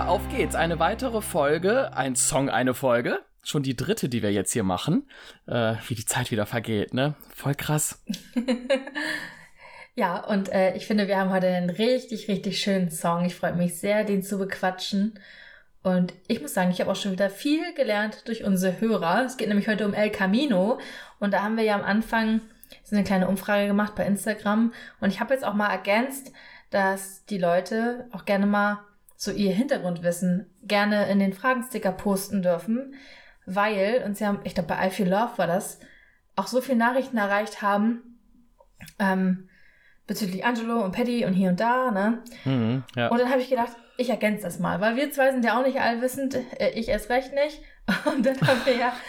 auf geht's. Eine weitere Folge, ein Song, eine Folge. Schon die dritte, die wir jetzt hier machen. Wie die Zeit wieder vergeht, ne? Voll krass. Ja, und ich finde, wir haben heute einen richtig, richtig schönen Song. Ich freue mich sehr, den zu bequatschen. Und ich muss sagen, ich habe auch schon wieder viel gelernt durch unsere Hörer. Es geht nämlich heute um El Camino. Und da haben wir ja am Anfang so eine kleine Umfrage gemacht bei Instagram. Und ich habe jetzt auch mal ergänzt, dass die Leute auch gerne mal so ihr Hintergrundwissen gerne in den Fragensticker posten dürfen. Weil uns ja, ich glaube bei I Feel Love war das, auch so viele Nachrichten erreicht haben, bezüglich Angelo und Paddy und hier und da, ne? Ja. Und dann habe ich gedacht, ich ergänze das mal, weil wir zwei sind ja auch nicht allwissend, ich erst recht nicht. Und dann haben wir ja,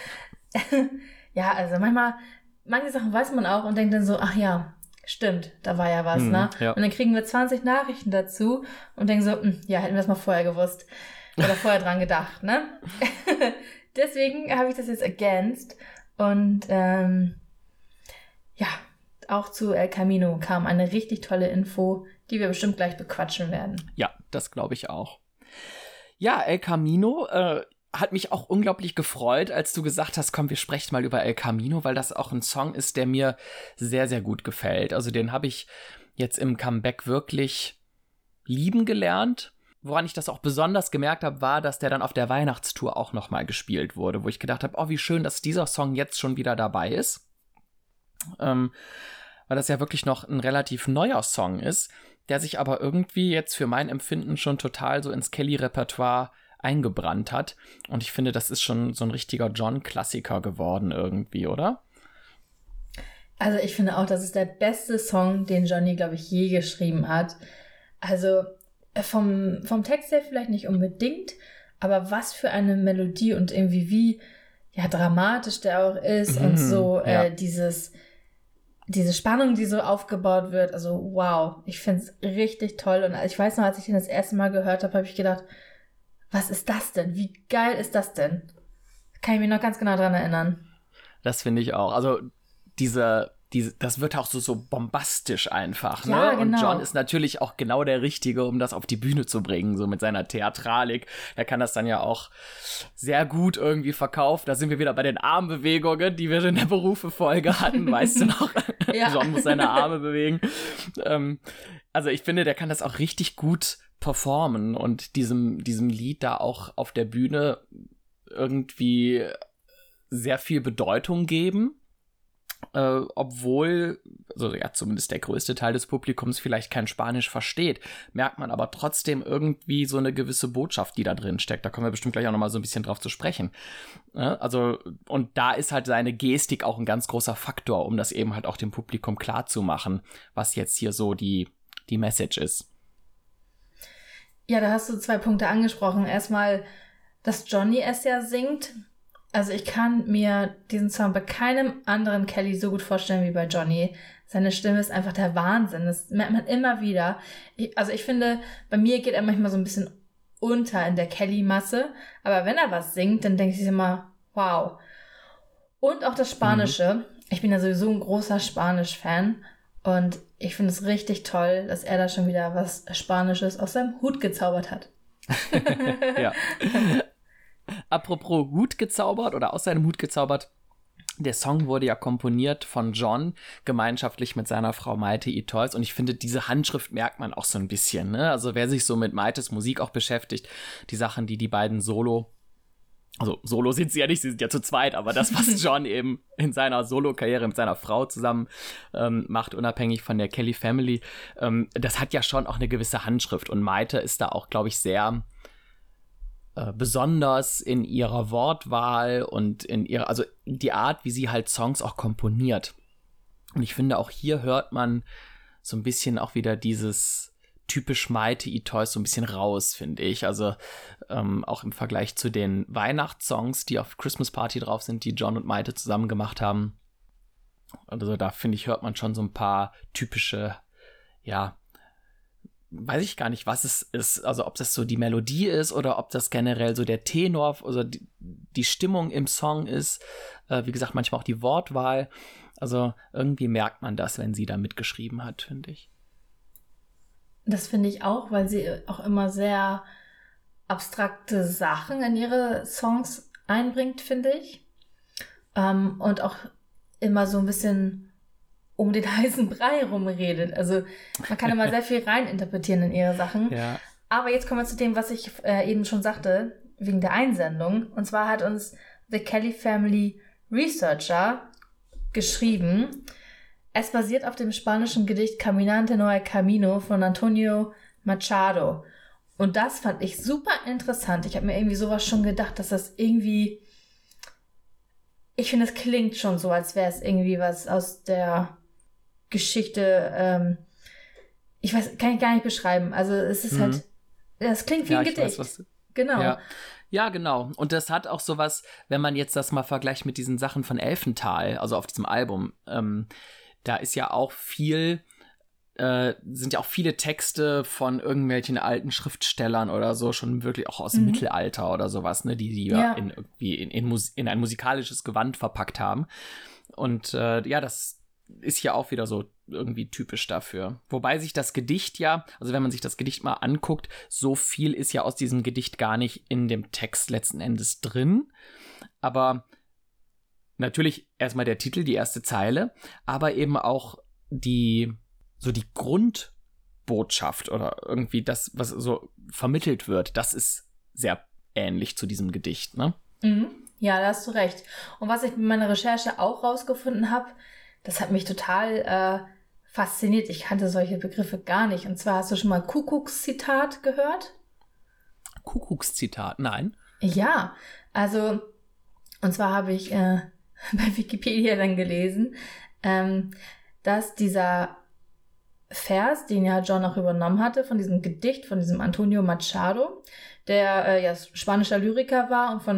ja, also manche Sachen weiß man auch und denkt dann so, ach ja, stimmt, da war ja was, ne? Ja. Und dann kriegen wir 20 Nachrichten dazu und denken so, ja, hätten wir es mal vorher gewusst oder vorher dran gedacht, ne? Deswegen habe ich das jetzt ergänzt und ja, auch zu El Camino kam eine richtig tolle Info, die wir bestimmt gleich bequatschen werden. Ja, das glaube ich auch. Ja, El Camino hat mich auch unglaublich gefreut, als du gesagt hast, komm, wir sprechen mal über El Camino, weil das auch ein Song ist, der mir sehr, sehr gut gefällt. Also den habe ich jetzt im Comeback wirklich lieben gelernt. Woran ich das auch besonders gemerkt habe, war, dass der dann auf der Weihnachtstour auch nochmal gespielt wurde, wo ich gedacht habe, oh, wie schön, dass dieser Song jetzt schon wieder dabei ist. Weil das ja wirklich noch ein relativ neuer Song ist, der sich aber irgendwie jetzt für mein Empfinden schon total so ins Kelly-Repertoire eingebrannt hat. Und ich finde, das ist schon so ein richtiger John-Klassiker geworden irgendwie, oder? Also ich finde auch, das ist der beste Song, den Johnny, glaube ich, je geschrieben hat. Also vom Text her vielleicht nicht unbedingt, aber was für eine Melodie und irgendwie wie ja dramatisch der auch ist und so ja. diese Spannung, die so aufgebaut wird. Also wow, ich finde es richtig toll. Und ich weiß noch, als ich den das erste Mal gehört habe, habe ich gedacht, was ist das denn? Wie geil ist das denn? Kann ich mich noch ganz genau dran erinnern. Das finde ich auch. Also das wird auch so bombastisch einfach, ne? Ja, genau. Und John ist natürlich auch genau der Richtige, um das auf die Bühne zu bringen, so mit seiner Theatralik. Er kann das dann ja auch sehr gut irgendwie verkaufen. Da sind wir wieder bei den Armbewegungen, die wir in der Berufe-Folge hatten, weißt du noch? Ja. John muss seine Arme bewegen. Also ich finde, der kann das auch richtig gut performen und diesem Lied da auch auf der Bühne irgendwie sehr viel Bedeutung geben. Obwohl, also ja, zumindest der größte Teil des Publikums vielleicht kein Spanisch versteht, merkt man aber trotzdem irgendwie so eine gewisse Botschaft, die da drin steckt. Da kommen wir bestimmt gleich auch nochmal so ein bisschen drauf zu sprechen. Also, und da ist halt seine Gestik auch ein ganz großer Faktor, um das eben halt auch dem Publikum klar zu machen, was jetzt hier so die Message ist. Ja, da hast du 2 Punkte angesprochen. Erstmal, dass Johnny es ja singt. Also ich kann mir diesen Song bei keinem anderen Kelly so gut vorstellen wie bei Johnny. Seine Stimme ist einfach der Wahnsinn. Das merkt man immer wieder. Ich finde, bei mir geht er manchmal so ein bisschen unter in der Kelly-Masse. Aber wenn er was singt, dann denke ich immer, wow. Und auch das Spanische. Ich bin ja sowieso ein großer Spanisch-Fan. Und ich finde es richtig toll, dass er da schon wieder was Spanisches aus seinem Hut gezaubert hat. Ja. Apropos Hut gezaubert oder aus seinem Hut gezaubert, der Song wurde ja komponiert von John, gemeinschaftlich mit seiner Frau Maite Itois. Und ich finde, diese Handschrift merkt man auch so ein bisschen, ne? Also wer sich so mit Maites Musik auch beschäftigt, die Sachen, die beiden Solo sind sie ja nicht, sie sind ja zu zweit, aber das, was John eben in seiner Solo-Karriere mit seiner Frau zusammen macht, unabhängig von der Kelly Family, das hat ja schon auch eine gewisse Handschrift. Und Maite ist da auch, glaube ich, sehr besonders in ihrer Wortwahl und in ihrer, also die Art, wie sie halt Songs auch komponiert. Und ich finde, auch hier hört man so ein bisschen auch wieder dieses typisch Maite Itois so ein bisschen raus, finde ich. Also auch im Vergleich zu den Weihnachtssongs, die auf Christmas Party drauf sind, die John und Maite zusammen gemacht haben. Also da, finde ich, hört man schon so ein paar typische, ja, weiß ich gar nicht, was es ist, also ob das so die Melodie ist oder ob das generell so der Tenor, also die Stimmung im Song ist, wie gesagt, manchmal auch die Wortwahl, also irgendwie merkt man das, wenn sie da mitgeschrieben hat, finde ich. Das finde ich auch, weil sie auch immer sehr abstrakte Sachen in ihre Songs einbringt, finde ich. Und auch immer so ein bisschen um den heißen Brei rumredet. Also man kann immer sehr viel reininterpretieren in ihre Sachen. Ja. Aber jetzt kommen wir zu dem, was ich eben schon sagte, wegen der Einsendung. Und zwar hat uns The Kelly Family Researcher geschrieben, es basiert auf dem spanischen Gedicht Caminante no el Camino von Antonio Machado. Und das fand ich super interessant. Ich habe mir irgendwie sowas schon gedacht, dass das irgendwie, ich finde, es klingt schon so, als wäre es irgendwie was aus der Geschichte, ich weiß, kann ich gar nicht beschreiben. Also es ist halt, es klingt wie ein Gedicht. Weiß, genau. Ja, genau. Und das hat auch sowas, wenn man jetzt das mal vergleicht mit diesen Sachen von Elfental, also auf diesem Album, da ist ja auch sind ja auch viele Texte von irgendwelchen alten Schriftstellern oder so, schon wirklich auch aus dem Mittelalter oder sowas, ne, die ja in ein musikalisches Gewand verpackt haben. Und das ist ja auch wieder so irgendwie typisch dafür. Wobei sich das Gedicht also wenn man sich das Gedicht mal anguckt, so viel ist ja aus diesem Gedicht gar nicht in dem Text letzten Endes drin. Aber natürlich erstmal der Titel, die erste Zeile, aber eben auch die Grundbotschaft oder irgendwie das, was so vermittelt wird, das ist sehr ähnlich zu diesem Gedicht, ne? Ja, da hast du recht. Und was ich mit meiner Recherche auch rausgefunden habe, das hat mich total fasziniert. Ich kannte solche Begriffe gar nicht. Und zwar, hast du schon mal Kuckuckszitat gehört? Kuckuckszitat? Nein. Ja, also, und zwar habe ich bei Wikipedia dann gelesen, dass dieser Vers, den ja John auch übernommen hatte, von diesem Gedicht, von diesem Antonio Machado, der spanischer Lyriker war und von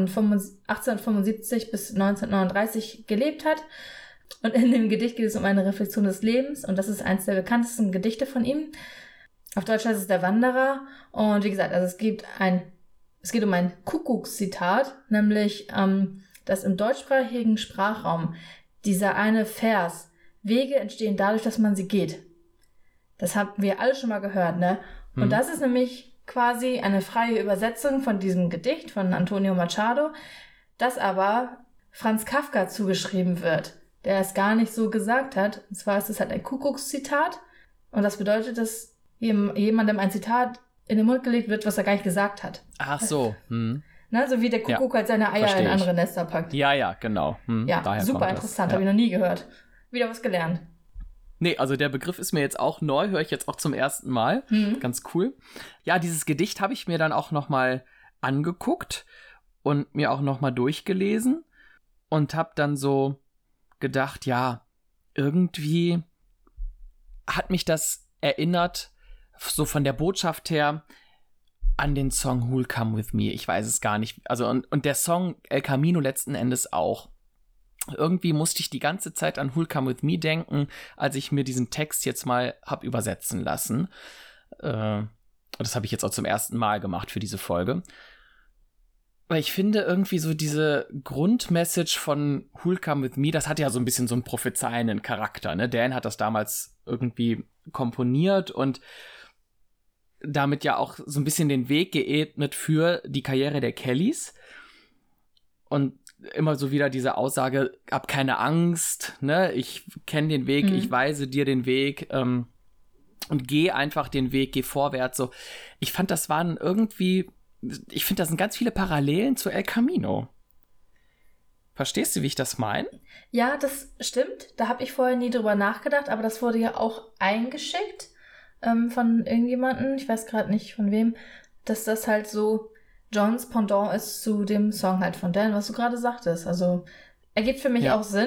1875 bis 1939 gelebt hat. Und in dem Gedicht geht es um eine Reflexion des Lebens und das ist eines der bekanntesten Gedichte von ihm. Auf Deutsch heißt es Der Wanderer. Und wie gesagt, also es geht um ein Kuckuckszitat, nämlich, dass im deutschsprachigen Sprachraum dieser eine Vers, Wege entstehen dadurch, dass man sie geht. Das haben wir alle schon mal gehört, ne? Und das ist nämlich quasi eine freie Übersetzung von diesem Gedicht von Antonio Machado, das aber Franz Kafka zugeschrieben wird, der es gar nicht so gesagt hat. Und zwar ist es halt ein Kuckuckszitat und das bedeutet, dass jemandem ein Zitat in den Mund gelegt wird, was er gar nicht gesagt hat. Ach so. Ne, so wie der Kuckuck halt seine Eier in andere Nester packt. Ja, genau. Ja, super interessant, habe ich noch nie gehört. Wieder was gelernt. Nee, also der Begriff ist mir jetzt auch neu, höre ich jetzt auch zum ersten Mal. Ganz cool. Ja, dieses Gedicht habe ich mir dann auch noch mal angeguckt und mir auch noch mal durchgelesen und habe dann so gedacht, ja, irgendwie hat mich das erinnert, so von der Botschaft her, an den Song Who'll Come With Me. Ich weiß es gar nicht. Also und der Song El Camino letzten Endes auch. Irgendwie musste ich die ganze Zeit an Who'll Come With Me denken, als ich mir diesen Text jetzt mal habe übersetzen lassen. Das habe ich jetzt auch zum ersten Mal gemacht für diese Folge. Weil ich finde irgendwie so diese Grundmessage von Who'll Come With Me, das hat ja so ein bisschen so einen prophezeienden Charakter, ne? Dan hat das damals irgendwie komponiert und damit ja auch so ein bisschen den Weg geebnet für die Karriere der Kellys. Und immer so wieder diese Aussage, hab keine Angst, ne? Ich kenne den Weg, ich weise dir den Weg und geh einfach den Weg, geh vorwärts. So. Ich fand, das sind ganz viele Parallelen zu El Camino. Verstehst du, wie ich das meine? Ja, das stimmt. Da habe ich vorher nie drüber nachgedacht, aber das wurde ja auch eingeschickt von irgendjemandem, ich weiß gerade nicht von wem, dass das halt so Johns Pendant ist zu dem Song halt von Dan, was du gerade sagtest. Also ergibt für mich auch Sinn.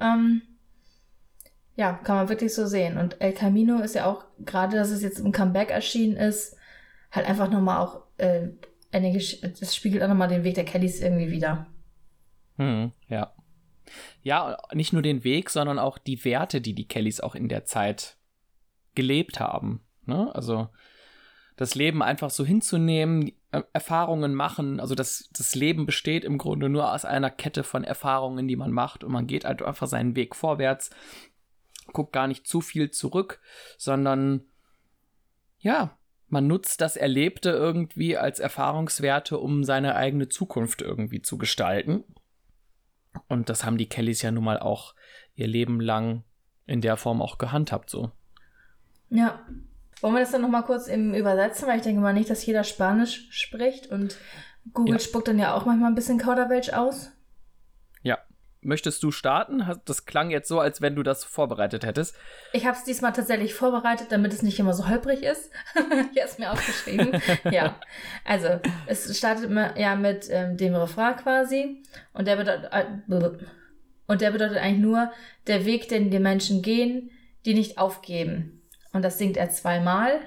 Ja, kann man wirklich so sehen. Und El Camino ist ja auch, gerade dass es jetzt im Comeback erschienen ist, halt einfach nochmal auch das spiegelt auch nochmal den Weg der Kellys irgendwie wieder. Ja. Ja, nicht nur den Weg, sondern auch die Werte, die Kellys auch in der Zeit gelebt haben. Ne? Also das Leben einfach so hinzunehmen, Erfahrungen machen. Also das Leben besteht im Grunde nur aus einer Kette von Erfahrungen, die man macht. Und man geht halt einfach seinen Weg vorwärts, guckt gar nicht zu viel zurück, sondern ja, man nutzt das Erlebte irgendwie als Erfahrungswerte, um seine eigene Zukunft irgendwie zu gestalten. Und das haben die Kellys ja nun mal auch ihr Leben lang in der Form auch gehandhabt, so. Ja. Wollen wir das dann nochmal kurz eben übersetzen, weil ich denke mal nicht, dass jeder Spanisch spricht und Google spuckt dann ja auch manchmal ein bisschen Kauderwelsch aus. Ja. Möchtest du starten? Das klang jetzt so, als wenn du das vorbereitet hättest. Ich habe es diesmal tatsächlich vorbereitet, damit es nicht immer so holprig ist. Hier ist mir aufgeschrieben. Ja, also es startet ja mit dem Refrain quasi und der bedeutet eigentlich nur der Weg, den die Menschen gehen, die nicht aufgeben. Und das singt er 2-mal.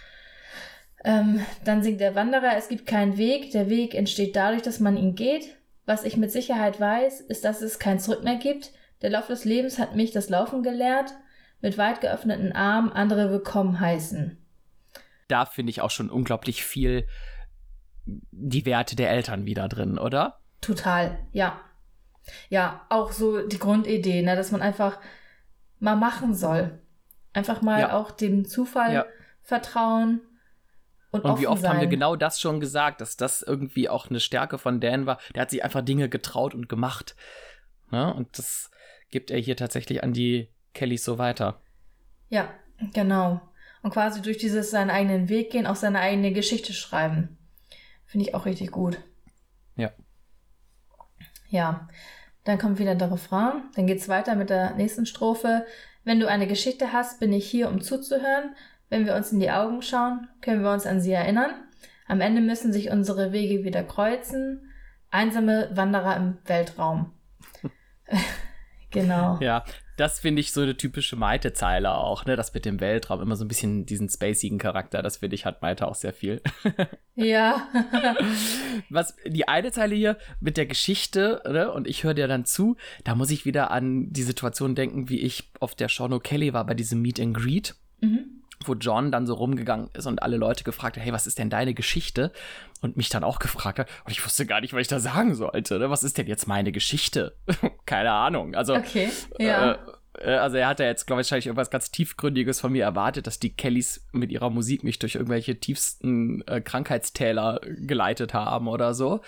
Dann singt der Wanderer, es gibt keinen Weg, der Weg entsteht dadurch, dass man ihn geht. Was ich mit Sicherheit weiß, ist, dass es kein Zurück mehr gibt. Der Lauf des Lebens hat mich das Laufen gelehrt, mit weit geöffneten Armen andere willkommen heißen. Da finde ich auch schon unglaublich viel die Werte der Eltern wieder drin, oder? Total, ja. Ja, auch so die Grundidee, ne, dass man einfach mal machen soll. Einfach mal auch dem Zufall vertrauen. Und wie oft haben wir genau das schon gesagt, dass das irgendwie auch eine Stärke von Dan war. Der hat sich einfach Dinge getraut und gemacht. Ne? Und das gibt er hier tatsächlich an die Kellys so weiter. Ja, genau. Und quasi durch dieses seinen eigenen Weg gehen, auch seine eigene Geschichte schreiben. Finde ich auch richtig gut. Ja. Ja, dann kommt wieder der Refrain. Dann geht's weiter mit der nächsten Strophe. Wenn du eine Geschichte hast, bin ich hier, um zuzuhören. Wenn wir uns in die Augen schauen, können wir uns an sie erinnern. Am Ende müssen sich unsere Wege wieder kreuzen. Einsame Wanderer im Weltraum. Genau. Ja, das finde ich so eine typische Maite-Zeile auch, ne? Das mit dem Weltraum, immer so ein bisschen diesen spacigen Charakter, das finde ich, hat Maite auch sehr viel. Ja. Was die eine Zeile hier mit der Geschichte, ne? Und ich höre dir dann zu, da muss ich wieder an die Situation denken, wie ich auf der Sean O'Kelly war bei diesem Meet and Greet. Wo John dann so rumgegangen ist und alle Leute gefragt hat, hey, was ist denn deine Geschichte? Und mich dann auch gefragt hat, und ich wusste gar nicht, was ich da sagen sollte. Ne? Was ist denn jetzt meine Geschichte? Keine Ahnung. Also, okay, ja. Also er hat ja jetzt, glaube ich, wahrscheinlich irgendwas ganz Tiefgründiges von mir erwartet, dass die Kellys mit ihrer Musik mich durch irgendwelche tiefsten Krankheitstäler geleitet haben oder so.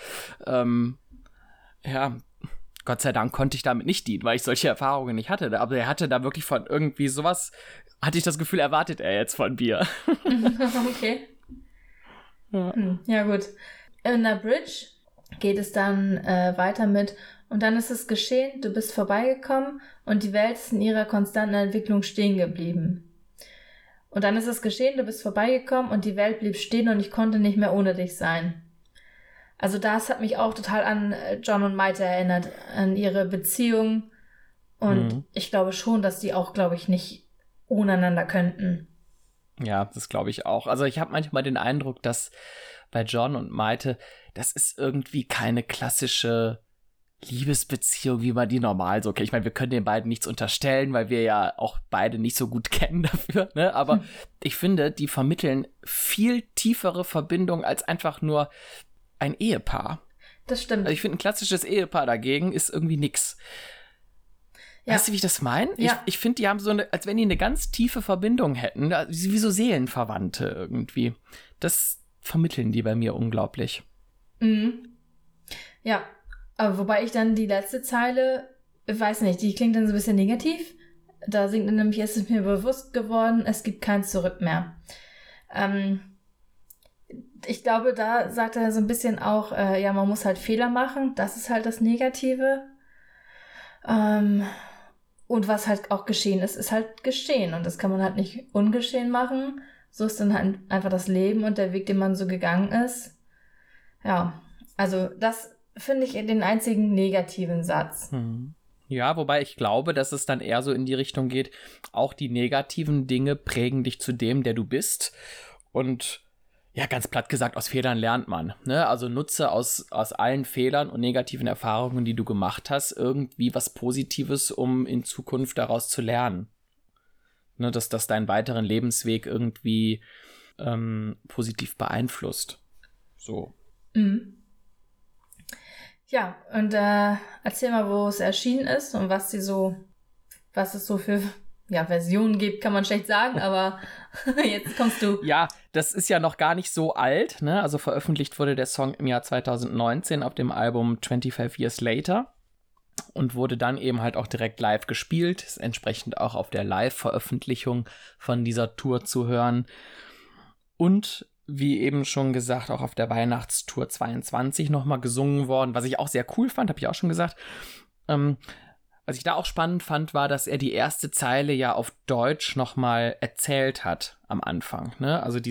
Ja, Gott sei Dank konnte ich damit nicht dienen, weil ich solche Erfahrungen nicht hatte. Aber er hatte da wirklich von irgendwie sowas, hatte ich das Gefühl, erwartet er jetzt von mir. Okay. Ja, gut. In der Bridge geht es dann weiter mit: Und dann ist es geschehen, du bist vorbeigekommen und die Welt ist in ihrer konstanten Entwicklung stehen geblieben. Und dann ist es geschehen, du bist vorbeigekommen und die Welt blieb stehen und ich konnte nicht mehr ohne dich sein. Also das hat mich auch total an John und Maite erinnert, an ihre Beziehung. Und ich glaube schon, dass die auch, glaube ich, nicht ohne einander könnten. Ja, das glaube ich auch. Also ich habe manchmal den Eindruck, dass bei John und Maite, das ist irgendwie keine klassische Liebesbeziehung, wie man die normal so kennt. Ich meine, wir können den beiden nichts unterstellen, weil wir ja auch beide nicht so gut kennen dafür, ne? Aber ich finde, die vermitteln viel tiefere Verbindung als einfach nur ein Ehepaar. Das stimmt. Also ich finde, ein klassisches Ehepaar dagegen ist irgendwie nix. Ja. Weißt du, wie ich das meine? Ja. Ich finde, die haben so eine, als wenn die eine ganz tiefe Verbindung hätten, wie so Seelenverwandte irgendwie. Das vermitteln die bei mir unglaublich. Ja, aber wobei ich dann die letzte Zeile, weiß nicht, die klingt dann so ein bisschen negativ. Da singt dann nämlich, es ist mir bewusst geworden, es gibt kein Zurück mehr. Ich glaube, da sagt er so ein bisschen auch, ja, man muss halt Fehler machen. Das ist halt das Negative. Und was halt auch geschehen ist, ist halt geschehen. Und das kann man halt nicht ungeschehen machen. So ist dann halt einfach das Leben und der Weg, den man so gegangen ist. Ja, also das finde ich den einzigen negativen Satz. Ja, wobei ich glaube, dass es dann eher so in die Richtung geht, auch die negativen Dinge prägen dich zu dem, der du bist. Und ja, ganz platt gesagt, aus Fehlern lernt man. Ne? Also nutze aus allen Fehlern und negativen Erfahrungen, die du gemacht hast, irgendwie was Positives, um in Zukunft daraus zu lernen. Ne? Dass das deinen weiteren Lebensweg irgendwie positiv beeinflusst. So. Ja, und erzähl mal, wo es erschienen ist und was es so für Versionen gibt, kann man schlecht sagen, aber jetzt kommst du. Ja, das ist ja noch gar nicht so alt, ne? Also veröffentlicht wurde der Song im Jahr 2019 auf dem Album 25 Years Later und wurde dann eben halt auch direkt live gespielt, ist entsprechend auch auf der Live-Veröffentlichung von dieser Tour zu hören. Und wie eben schon gesagt, auch auf der Weihnachtstour 22 nochmal gesungen worden, was ich auch sehr cool fand, habe ich auch schon gesagt. Was ich da auch spannend fand, war, dass er die erste Zeile ja auf Deutsch nochmal erzählt hat am Anfang, ne? Also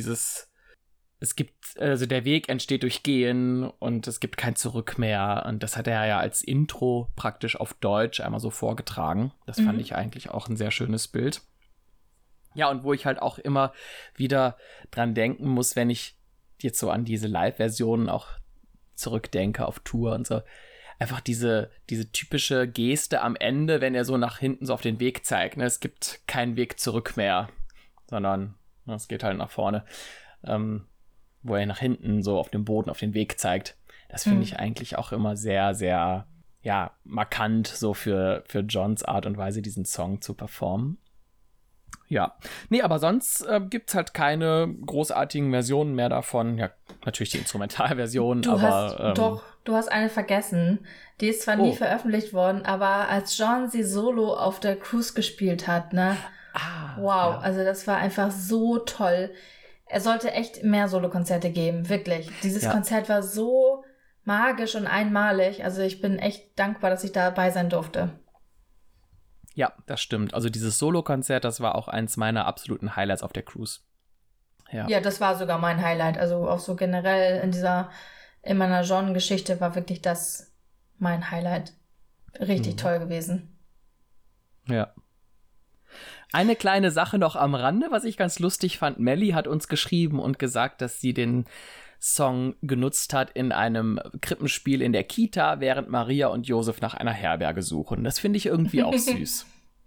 der Weg entsteht durch Gehen und es gibt kein Zurück mehr. Und das hat er ja als Intro praktisch auf Deutsch einmal so vorgetragen. Das fand ich eigentlich auch ein sehr schönes Bild. Ja, und wo ich halt auch immer wieder dran denken muss, wenn ich jetzt so an diese Live-Versionen auch zurückdenke auf Tour und so. Einfach diese typische Geste am Ende, wenn er so nach hinten so auf den Weg zeigt. Ne? Es gibt keinen Weg zurück mehr, sondern es geht halt nach vorne. Wo er nach hinten so auf dem Boden auf den Weg zeigt. Das finde ich eigentlich auch immer sehr, sehr, ja, markant so für Johns Art und Weise, diesen Song zu performen. Ja, nee, aber sonst gibt's halt keine großartigen Versionen mehr davon. Ja, natürlich die Instrumentalversion, Du hast eine vergessen. Die ist zwar nie veröffentlicht worden, aber als John sie solo auf der Cruise gespielt hat, ne? Wow, ja. Also das war einfach so toll. Er sollte echt mehr Solokonzerte geben, wirklich. Dieses Konzert war so magisch und einmalig. Also ich bin echt dankbar, dass ich dabei sein durfte. Ja, das stimmt. Also dieses Solo-Konzert, das war auch eins meiner absoluten Highlights auf der Cruise. Ja, das war sogar mein Highlight. Also auch so generell in meiner John-Geschichte war wirklich das mein Highlight. Richtig toll gewesen. Ja. Eine kleine Sache noch am Rande, was ich ganz lustig fand. Melly hat uns geschrieben und gesagt, dass sie den Song genutzt hat in einem Krippenspiel in der Kita, während Maria und Josef nach einer Herberge suchen. Das finde ich irgendwie auch süß.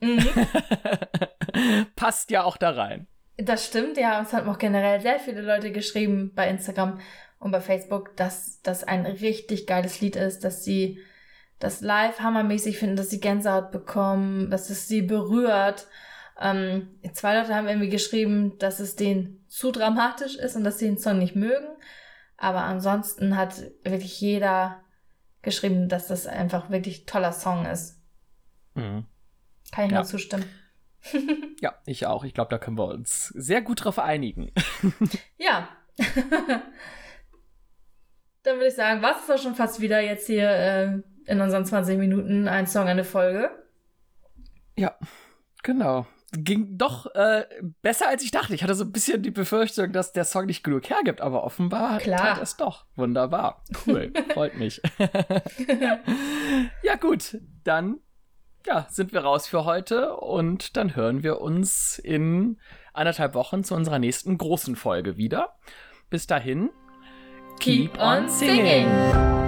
Passt ja auch da rein. Das stimmt, ja. Uns haben auch generell sehr viele Leute geschrieben bei Instagram und bei Facebook, dass das ein richtig geiles Lied ist, dass sie das live hammermäßig finden, dass sie Gänsehaut bekommen, dass es sie berührt. 2 Leute haben irgendwie geschrieben, dass es denen zu dramatisch ist und dass sie den Song nicht mögen. Aber ansonsten hat wirklich jeder geschrieben, dass das einfach wirklich toller Song ist. Kann ich nur zustimmen. Ja, ich auch. Ich glaube, da können wir uns sehr gut drauf einigen. Ja. Dann würde ich sagen, war es doch schon fast wieder jetzt hier in unseren 20 Minuten ein Song, eine Folge. Ja, genau. Ging doch besser, als ich dachte. Ich hatte so ein bisschen die Befürchtung, dass der Song nicht genug hergibt, aber offenbar tat es doch. Wunderbar. Cool. Freut mich. Ja, gut. Dann sind wir raus für heute und dann hören wir uns in 1,5 Wochen zu unserer nächsten großen Folge wieder. Bis dahin, keep on singing!